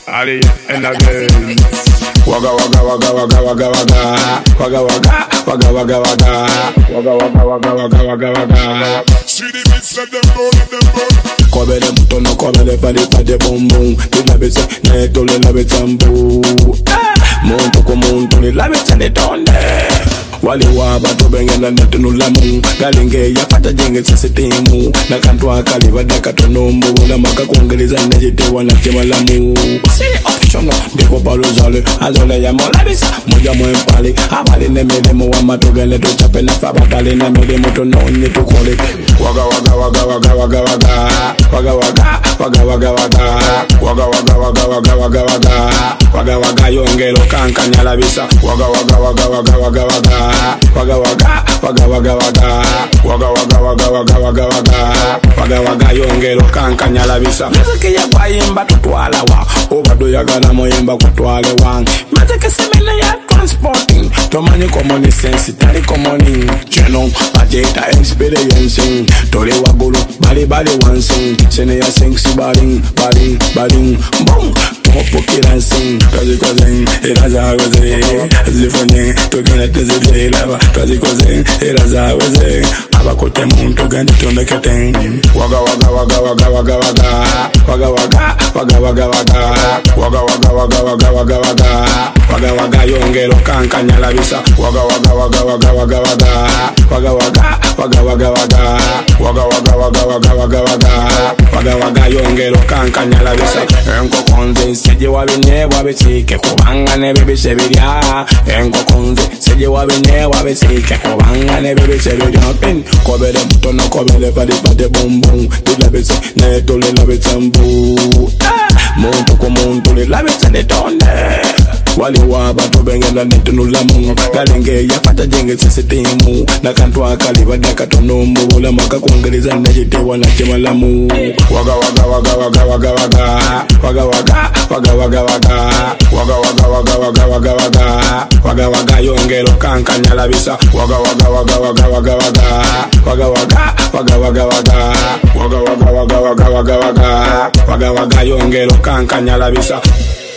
Ali and again. Waga waga waga waga waga waga waga waga waga waga waga waga waga waga waga waga. See the beats, let them go, let them go. Cover them tono, cover them pade boom boom. They love it, they don't love it sambu. Monto ko monto, they love it and they don't. Wale waba to bengena netu lamu galinge ya pata jenge sisitemu na kantwa kaliva daka tonombo na maka kuongeleza nejite wana kema lamu siri optional deko palo zale azole ya molabisa moja mwempali abali nemelemo wa matogele to chape na fabatali na melemo to nonye to kole waga waga waga waga waga waga waga waga waga waga waga waga waga waga waga waga waga yongelo kanka nyalabisa waga waga waga waga waga waga waga waga waga waga waga waga waga waga waga waga waga yongelo kanka nyalabisa muziki ya bayimba tutwala wa obado yagala moyimba kutwale wang muziki semena ya transporting tomanye common sense tari common cheno ajeta experience tole wagulu bali bali wansing sene ya singsi baling baling baling boom Pokira sing, kazi kozing, iraza wazing, zifanye, tokena tezele lava, kazi kozing, iraza wazing, abakote muntu gandi tonda keteng. Waga waga waga waga waga waga waga waga waga waga waga waga waga waga waga waga waga waga yongelo kanka nyalabisa. Waga waga waga waga waga waga waga waga waga waga waga waga waga waga waga waga waga waga yongelo kanka nyalabisa. Enko konze seje wabenye wabesike kubanga ne bebese birya enko konze seje wabenye wabesike kubanga ne bebese birya pen kobele mutono kobele pade boom boom dilabese ne tole labese mbu muntu ko muntu le labese ne tonde wale waba to bengela netu lamu galenge ya pata jenge sisitemu na kantwa kaliva daka tonombo bola maka kuongeleza nejite wana kema lamu waga waga waga waga waga waga waga waga waga waga waga waga waga waga waga waga waga yongelo kanka nyalabisa waga waga waga waga waga waga waga waga waga waga waga waga waga waga waga waga waga waga yongelo kanka nyalabisa.